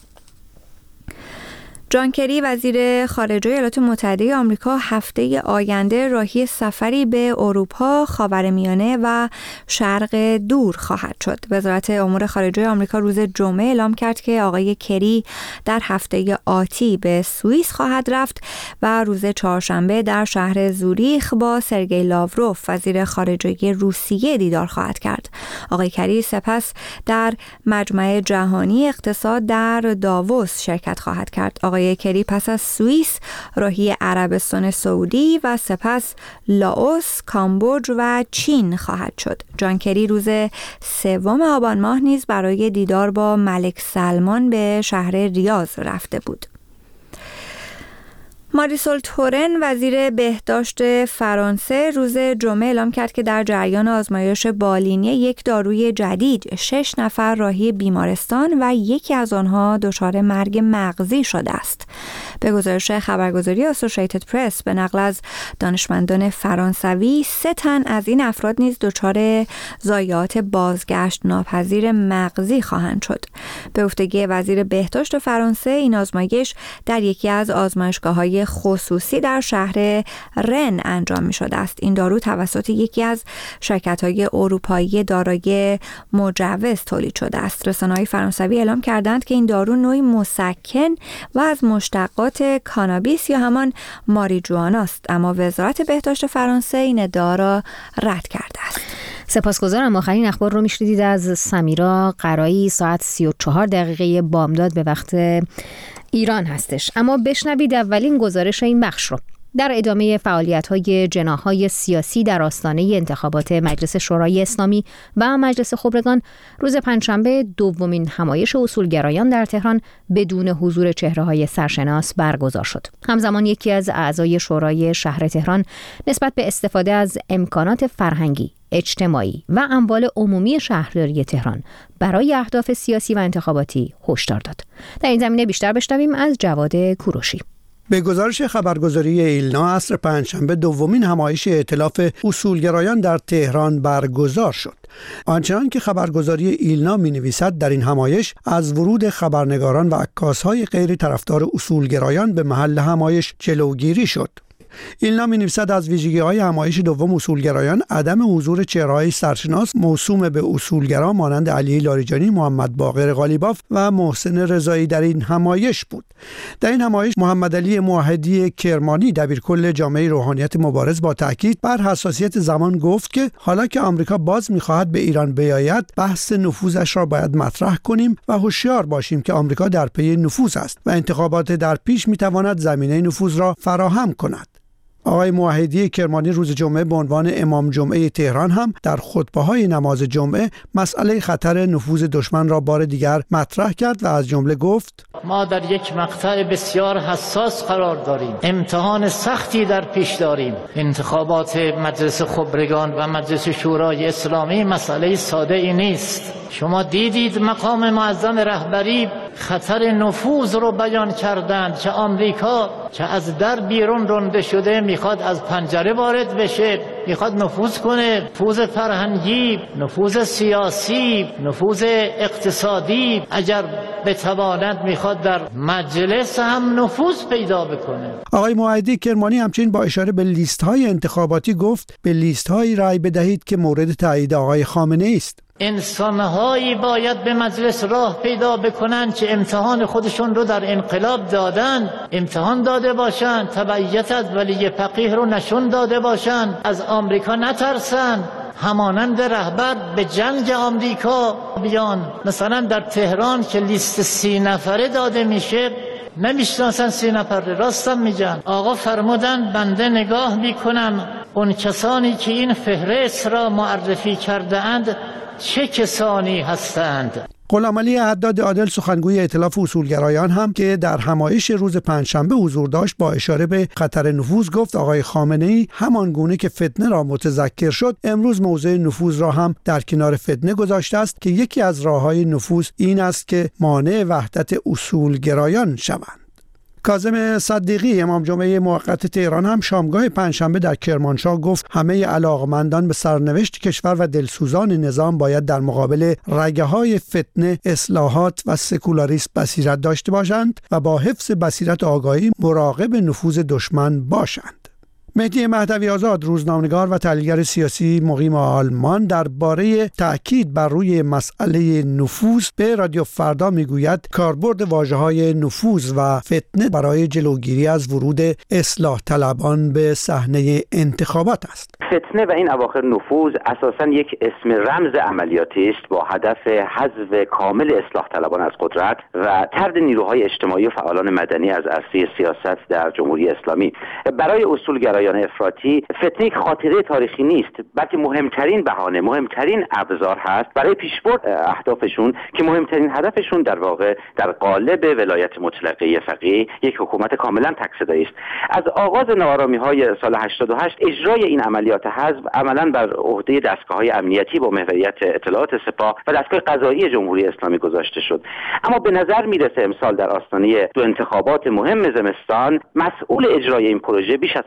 جان کری، وزیر خارجه ایالات متحده آمریکا، هفته آینده راهی سفری به اروپا، خاورمیانه و شرق دور خواهد شد. وزارت امور خارجه آمریکا روز جمعه اعلام کرد که آقای کری در هفته آتی به سوئیس خواهد رفت و روز چهارشنبه در شهر زوریخ با سرگئی لاوروف، وزیر خارجه روسیه، دیدار خواهد کرد. آقای کری سپس در مجمع جهانی اقتصاد در داووس شرکت خواهد کرد. آقای کری پس از سوئیس راهی عربستان سعودی و سپس لاوس، کامبوج و چین خواهد شد. جان کری روز سوم آبان ماه نیز برای دیدار با ملک سلمان به شهر ریاض رفته بود. ماریسول تورن، وزیر بهداشت فرانسه، روز جمعه اعلام کرد که در جریان آزمایش بالینی یک داروی جدید شش نفر راهی بیمارستان و یکی از آنها دچار مرگ مغزی شده است. به گزارش خبرگزاری اسوسییتد پرس به نقل از دانشمندان فرانسوی، سه تن از این افراد نیز دچار ضایعات بازگشت ناپذیر مغزی خواهند شد. به گفته وزیر بهداشت فرانسه، این آزمایش در یکی از آزمایشگاه‌های داروی خصوصی در شهر رن انجام می شده است. این دارو توسط یکی از شرکت‌های اروپایی دارای مجوز تولید شده است. رسانه‌های فرانسوی اعلام کردند که این دارو نوعی مسکن و از مشتقات کانابیس یا همان ماریجوانا است، اما وزارت بهداشت فرانسه این ادعا را رد کرده است. سپاسگزارم. آخرین اخبار رو میشنیدید از سمیرا قرایی. ساعت سی و چهار دقیقه بامداد به وقت ایران هستش. اما بشنوید اولین گزارش این بخش رو. در ادامه فعالیت‌های جناح‌های سیاسی در آستانه انتخابات مجلس شورای اسلامی و مجلس خبرگان، روز پنجشنبه دومین همایش اصولگرایان در تهران بدون حضور چهره‌های سرشناس برگزار شد. همزمان یکی از اعضای شورای شهر تهران نسبت به استفاده از امکانات فرهنگی، اجتماعی و اموال عمومی شهرداری تهران برای اهداف سیاسی و انتخاباتی هشدار داد. در این زمینه بیشتر بشنویم از جواد کوروشی. به گزارش خبرگزاری ایلنا، عصر پنجشنبه دومین همایش ائتلاف اصولگرایان در تهران برگزار شد. آنچنان که خبرگزاری ایلنا می‌نویسد، در این همایش از ورود خبرنگاران و عکاس‌های غیر طرفدار اصولگرایان به محل همایش جلوگیری شد. ایلنا می‌نویسد از ویژگی‌های همایش دوم اصولگرایان عدم حضور چهره‌های سرشناس موسوم به اصولگرا مانند علی لاریجانی، محمد باقر قالیباف و محسن رضایی در این همایش بود. در این همایش محمد علی موحدی کرمانی، دبیرکل جامعه روحانیت مبارز، با تاکید بر حساسیت زمان گفت که حالا که آمریکا باز می‌خواهد به ایران بیاید، بحث نفوذش را باید مطرح کنیم و هوشیار باشیم که آمریکا در پی نفوذ است و انتخابات در پیش می‌تواند زمینه نفوذ را فراهم کند. آقای موحدی کرمانی روز جمعه به عنوان امام جمعه تهران هم در خطبه‌های نماز جمعه مسئله خطر نفوذ دشمن را بار دیگر مطرح کرد و از جمله گفت: ما در یک مقطع بسیار حساس قرار داریم، امتحان سختی در پیش داریم. انتخابات مجلس خبرگان و مجلس شورای اسلامی مسئله ساده ای نیست. شما دیدید مقام معظم رهبری خطر نفوذ رو بیان کردند که آمریکا که از در بیرون رانده شده میخواد از پنجره وارد بشه، میخواد نفوذ کنه، نفوذ فرهنگی، نفوذ سیاسی، نفوذ اقتصادی. اگر بتواند میخواد در مجلس هم نفوذ پیدا بکنه. آقای موحدی کرمانی همچنین با اشاره به لیست‌های انتخاباتی گفت به لیست‌های رأی بدهید که مورد تایید آقای خامنه‌ای است. انسان‌هایی باید به مجلس راه پیدا بکنن که امتحان خودشون رو در انقلاب دادن، امتحان داده باشن، تبعیت از ولی فقیه رو نشون داده باشن، از آمریکا نترسن، همانند رهبر به جنگ آمریکا بیان. مثلا در تهران که لیست سی نفره داده میشه، نمیشناسن سی نفره، راستم میگن. آقا فرمودن بنده نگاه میکنم اون کسانی که این فهرست را معرفی کرده اند چه کسانی هستند. غلامعلی حداد عادل، سخنگوی ائتلاف اصولگرایان، هم که در همایش روز پنجشنبه حضور داشت، با اشاره به خطر نفوذ گفت آقای خامنه‌ای همان گونه که فتنه را متذکر شد، امروز موضع نفوذ را هم در کنار فتنه گذاشته است که یکی از راه‌های نفوذ این است که مانع وحدت اصولگرایان شوند. کاظم صدیقی، امام جمعه موقت تهران، هم شامگاه پنجشنبه در کرمانشاه گفت همه علاقمندان به سرنوشت کشور و دلسوزان نظام باید در مقابل رگه‌های فتنه، اصلاحات و سکولاریسم بصیرت داشته باشند و با حفظ بصیرت و آگاهی مراقب نفوذ دشمن باشند. مهدی مهدوی آزاد، روزنامه‌نگار و تحلیلگر سیاسی مقیم آلمان، درباره تأکید بر روی مسئله نفوذ به رادیو فردا میگوید کاربرد واژه‌های نفوذ و فتنه برای جلوگیری از ورود اصلاح طلبان به صحنه انتخابات است. فتنه و این اواخر نفوذ اساساً یک اسم رمز عملیاتی است با هدف حذف کامل اصلاح طلبان از قدرت و طرد نیروهای اجتماعی و فعالان مدنی از عرصه سیاست در جمهوری اسلامی. برای اصولگرایان افراطی فتنه یک خاطره تاریخی نیست، بلکه مهمترین بهانه، مهمترین ابزار هست برای پیشبرد اهدافشون که مهمترین هدفشون در واقع در قالب ولایت مطلقه فقیه یک حکومت کاملا تک‌صدایی است. از آغاز ناآرامی‌های سال هشتاد و هشت اجرای این عملیات حزب عملاً بر عهده دستگاه‌های امنیتی با محوریت اطلاعات سپاه و دستگاه قضایی جمهوری اسلامی گذاشته شد. اما به نظر میرسه امسال در آستانه دو انتخابات مهم زمستان مسئول اجرای این پروژه بیش از هر چیزی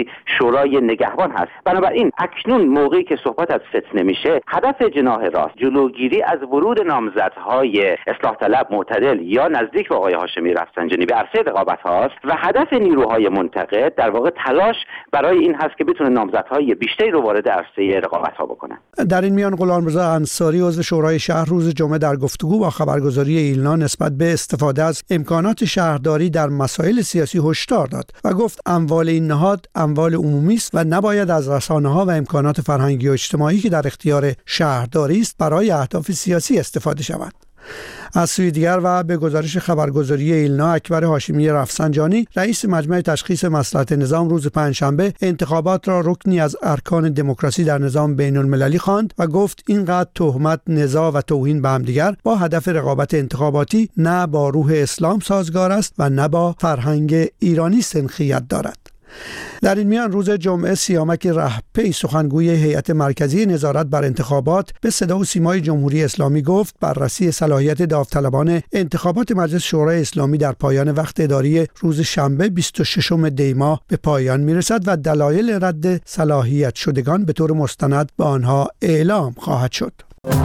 اساسی شورای نگهبان هست. بنابراین اکنون موقعی که صحبت از فتنه میشه، هدف جناح راست جلوگیری از ورود نامزدهای اصلاح طلب، معتدل یا نزدیک به آقای هاشمی رفسنجانی به عرصه رقابت هاست و هدف نیروهای منتقد در واقع تلاش برای این هست که بتونه نامزدهای بیشتری رو وارد عرصه رقابت ها بکنه. در این میان غلامرضا انصاری عضو شورای شهر روز جمعه در گفتگو با خبرگزاری ایلنا نسبت به استفاده از امکانات شهرداری در مسائل سیاسی هشدار داد و گفت اموال این نهاد اموال عمومی است و نباید از رسانه‌ها و امکانات فرهنگی و اجتماعی که در اختیار شهرداری است برای اهداف سیاسی استفاده شود. از سوی دیگر و به گزارش خبرگزاری ایلنا، اکبر هاشمی رفسنجانی رئیس مجمع تشخیص مصلحت نظام روز پنجشنبه انتخابات را رکنی از ارکان دموکراسی در نظام بین المللی خواند و گفت اینقدر تهمت، نزاع و توهین به همدیگر با هدف رقابت انتخاباتی نه با روح اسلام سازگار است و نه با فرهنگ ایرانی سنخیت دارد. در این میان روز جمعه سیامک رهپی سخنگوی هیئت مرکزی نظارت بر انتخابات به صدا و سیمای جمهوری اسلامی گفت بررسی صلاحیت داوطلبان انتخابات مجلس شورای اسلامی در پایان وقت اداری روز شنبه بیست و ششم دی ماه به پایان میرسد و دلایل رد صلاحیت شدگان به طور مستند به آنها اعلام خواهد شد.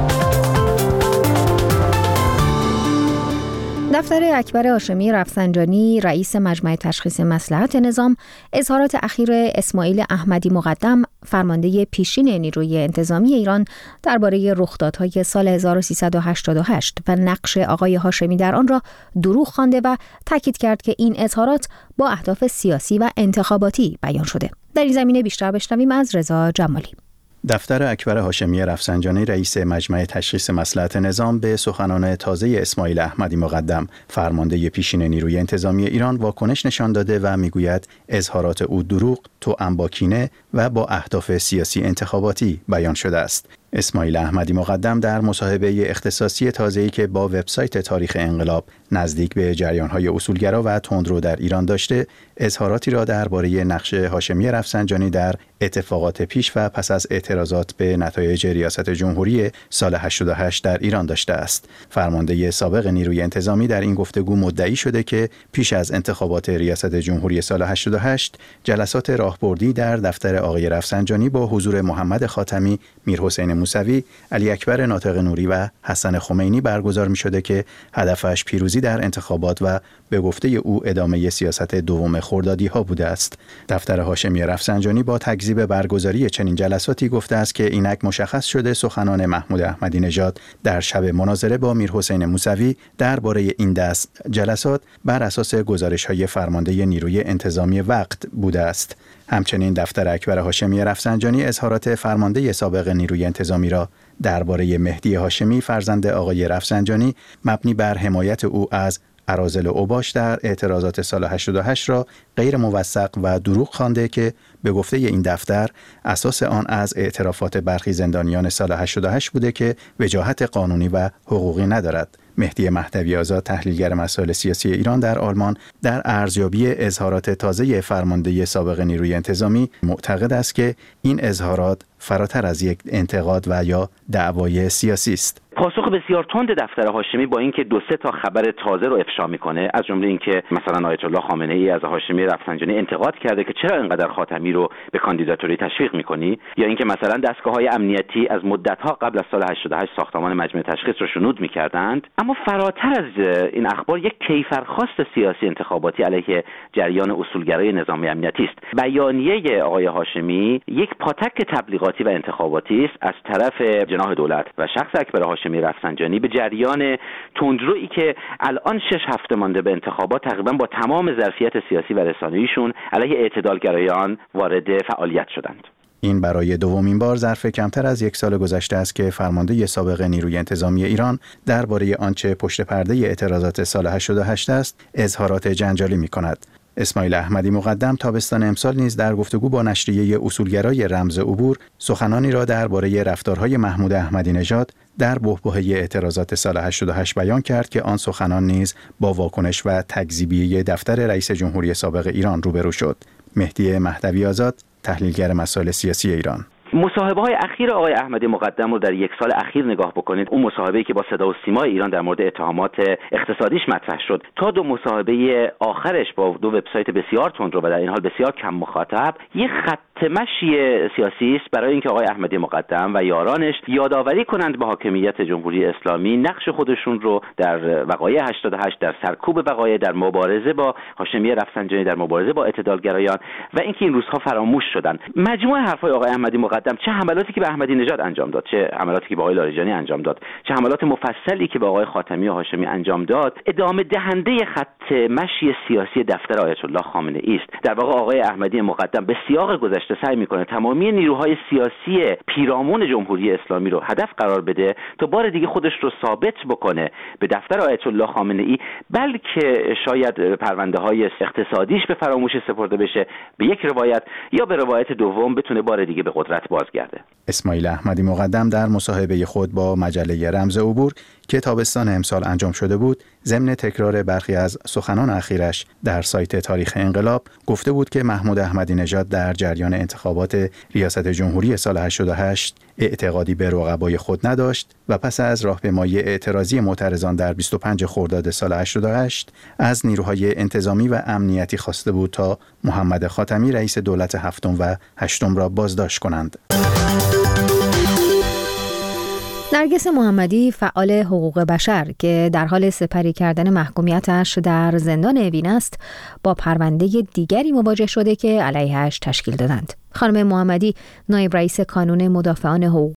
دفتر اکبر هاشمی رفسنجانی رئیس مجمع تشخیص مصلحت نظام اظهارات اخیر اسماعیل احمدی مقدم فرمانده پیشین نیروی انتظامی ایران درباره رخدادهای سال هزار و سیصد و هشتاد و هشت و نقش آقای هاشمی در آن را دروغ خوانده و تاکید کرد که این اظهارات با اهداف سیاسی و انتخاباتی بیان شده. در این زمینه بیشتر بشنویم از رضا جمالی. دفتر اکبر هاشمی رفسنجانی رئیس مجمع تشخیص مصلحت نظام به سخنان تازه اسماعیل احمدی مقدم فرمانده پیشین نیروی انتظامی ایران واکنش نشان داده و میگوید اظهارات او دروغ، توأم با کینه و با اهداف سیاسی انتخاباتی بیان شده است. اسماعیل احمدی مقدم در مصاحبه اختصاصی تازه‌ای که با وبسایت تاریخ انقلاب نزدیک به جریان‌های اصولگرا و تندرو در ایران داشته، اظهاراتی را درباره نقش هاشمی رفسنجانی در اتفاقات پیش و پس از اعتراضات به نتایج ریاست جمهوری سال هشتاد و هشت در ایران داشته است. فرمانده سابق نیروی انتظامی در این گفتگو مدعی شده که پیش از انتخابات ریاست جمهوری سال هشتاد و هشت جلسات راهبردی در دفتر آقای رفسنجانی با حضور محمد خاتمی، میرحسین موسوی، علی اکبر ناطق نوری و حسن خمینی برگزار می‌شده که هدفش پیروزی در انتخابات و به گفته او ادامه سیاست دوم خردادی‌ها بوده است. دفتر هاشمی رفسنجانی با تکذیب برگزاری چنین جلساتی گفته است که اینک مشخص شده سخنان محمود احمدی نژاد در شب مناظره با میرحسین موسوی درباره این دست جلسات بر اساس گزارش‌های فرمانده نیروی انتظامی وقت بوده است. همچنین دفتر اکبر هاشمی رفسنجانی اظهارات فرمانده سابق نیروی انتظامی را درباره مهدی هاشمی فرزند آقای رفسنجانی مبنی بر حمایت او از اراذل اوباش در اعتراضات سال هشتاد و هشت را غیر موثق و دروغ خوانده که به گفته این دفتر اساس آن از اعترافات برخی زندانیان سال هشتاد و هشت بوده که وجاهت قانونی و حقوقی ندارد. مهدی مهدوی آزاد، تحلیلگر مسائل سیاسی ایران در آلمان، در ارزیابی اظهارات تازه فرمانده سابق نیروی انتظامی معتقد است که این اظهارات فراتر از یک انتقاد و یا دعوای سیاسی است. پاسخ بسیار تند دفتر هاشمی با اینکه دو سه تا خبر تازه رو افشا میکنه، از جمله اینکه مثلا آیت الله خامنه ای از هاشمی رفسنجانی انتقاد کرده که چرا اینقدر خاتمی رو به کاندیداتوری تشویق میکنی، یا اینکه مثلا دستگاه‌های امنیتی از مدت‌ها قبل از سال هشتاد و هشت ساختمان مجمع تشخیص رو شنود میکردند. اما فراتر از این اخبار یک کیفرخواست سیاسی انتخاباتی علیه جریان اصولگرای نظام امنیتی است. بیانیه آقای هاشمی یک پاتک تبلیغاتی و انتخاباتی است از طرف جناح دولت و شخص اکبر هاشمی رفسنجانی به جریان تندرویی که الان شش هفته مانده به انتخابات تقریبا با تمام ظرفیت سیاسی و رسانه‌ایشون علیه اعتدالگرایان وارد فعالیت شدند. این برای دومین بار ظرف کمتر از یک سال گذشته است که فرمانده سابق نیروی انتظامی ایران درباره آنچه پشت پرده اعتراضات سال هشتاد و هشت است اظهارات جنجالی می‌کند. اسماعیل احمدی مقدم تابستان امسال نیز در گفتگو با نشریه اصولگرای رمز عبور سخنانی را درباره رفتارهای محمود احمدی نژاد در بحبوحه اعتراضات سال هشتاد و هشت بیان کرد که آن سخنان نیز با واکنش و تکذیبی دفتر رئیس جمهوری سابق ایران روبرو شد. مهدی مهدوی آزاد، تحلیلگر مسائل سیاسی ایران: مصاحبه های اخیر آقای احمدی مقدم رو در یک سال اخیر نگاه بکنید، اون مصاحبه‌ای که با صدا و سیمای ایران در مورد اتهامات اقتصادیش مطرح شد تا دو مصاحبه آخرش با دو وبسایت بسیار تندرو و در این حال بسیار کم مخاطب، یک خط مشی سیاسی است برای اینکه آقای احمدی مقدم و یارانش یادآوری کنند به حاکمیت جمهوری اسلامی نقش خودشون رو در وقایع هشتاد و هشت، در سرکوب وقایع، در مبارزه با هاشمی رفسنجانی، در مبارزه با اعتدالگرایان و اینکه این روزها فراموش شدن. مجموع حرفای آقای احمدی مقدم، چه حملاتی که به احمدی نژاد انجام داد، چه حملاتی که به آقای لاریجانی انجام داد، چه حملات مفصلی که به آقای خاتمی و هاشمی انجام داد، ادامه دهنده خط مشی سیاسی دفتر آیت الله خامنه ای است. در واقع آقای احمدی مقدم به سیاق گذشته سعی میکنه تمامی نیروهای سیاسی پیرامون جمهوری اسلامی رو هدف قرار بده تا بار دیگه خودش رو ثابت بکنه به دفتر آیت الله خامنه ای، بلکه شاید پرونده های اقتصادیش به فراموشی سپرده بشه، به یک روایت یا به روایت دوم بتونه بار دیگه به قدرت بازگرده. اسماعیل احمدی مقدم در مصاحبه خود با مجله رمز عبور که تابستان امسال انجام شده بود، ضمن تکرار برخی از سخنان اخیرش در سایت تاریخ انقلاب گفته بود که محمود احمدی نژاد در جریان انتخابات ریاست جمهوری سال هشتاد و هشت اعتقادی به رقبای خود نداشت و پس از راهپیمایی اعتراضی معترضان در بیست و پنجم خرداد سال هشتاد و هشت از نیروهای انتظامی و امنیتی خواسته بود تا محمد خاتمی رئیس دولت هفتم و هشتم را بازداشت کنند. نرگس محمدی فعال حقوق بشر که در حال سپری کردن محکومیتش در زندان اوین است، با پرونده دیگری مواجه شده که علیهش تشکیل دادند. خانم محمدی نایب رئیس کانون مدافعان حقوق